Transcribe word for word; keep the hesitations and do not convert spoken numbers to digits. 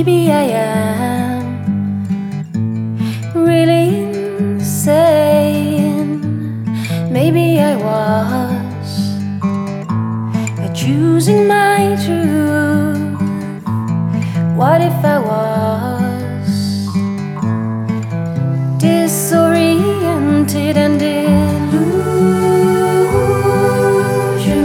Maybe I am really insane. Maybe I was choosing my truth. What if I was disoriented and